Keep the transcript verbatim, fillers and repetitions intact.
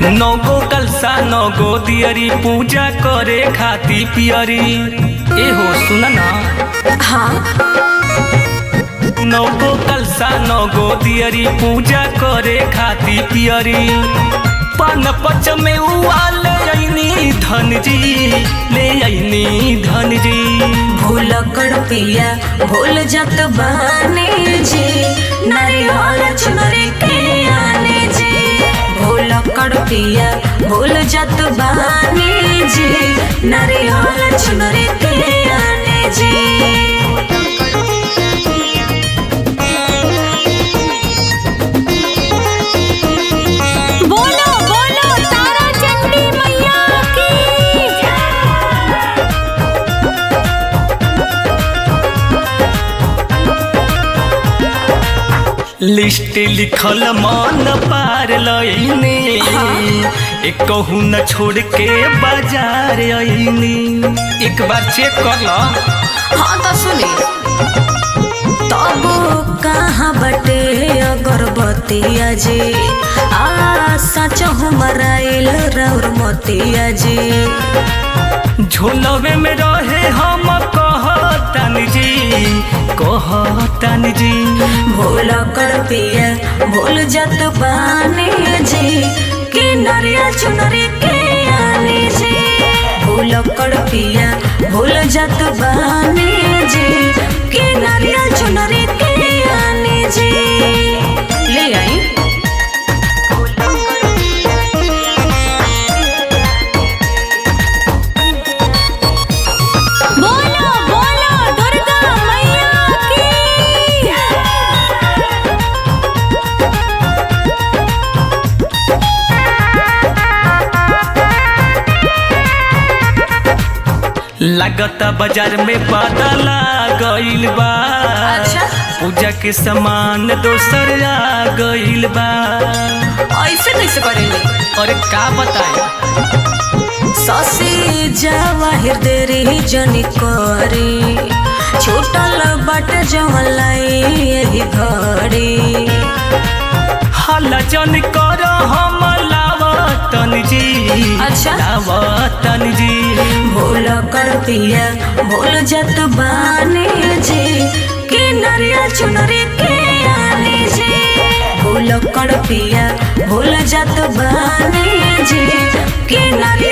नौगो कलसा नौगो दियरी पूजा करे खाती पियरी। ए हो सुन ना। हाँ नौगो कलसा नौगो दियरी पूजा करे खाती पियरी। पान पच में उवाले आईनी धन जी ले आईनी धन जी। भूल कर पिया भूल जत बहाने जी नारियल चुनरी के आने जी। भूल कर पिया भूल जत बहाने जी नारियल चुनरी के आने जी। लिस्ट लिखल मन पार लईनी। एक कहूँ न छोड़ के बाजार आईनी। एक बार चेक कर लो। हाँ तो सुनी तब कहाँ बटे अगरबत्तिया जी आ सच हमाराइल रौर मोतिया जी। झोलवे में रहे हम कहतन जी कहतन जी। भूल कर पिया भूल जत बाने जी कि नरिया चुनरी के आने जी। भूल कर पिया भूल जत बाने जी कि नरिया चुनरी के आने जी। ले आई लगता बाजार में बदला गइल बा। अच्छा पूजा के सामान दोसर आ गइल बा। ऐसे कैसे करेंगे? और का बताए ससी जवाहिर देरी जनी करी छूटल बट जमलाई यही घड़ी। हल्ला जन कर हम लावतन जी। अच्छा लावतन जी। भूल कर पिया भूल जत बाने जी कि नरिया चुनरी के आने जी। भूल कर पिया भूल जत बाने जी कि नरिया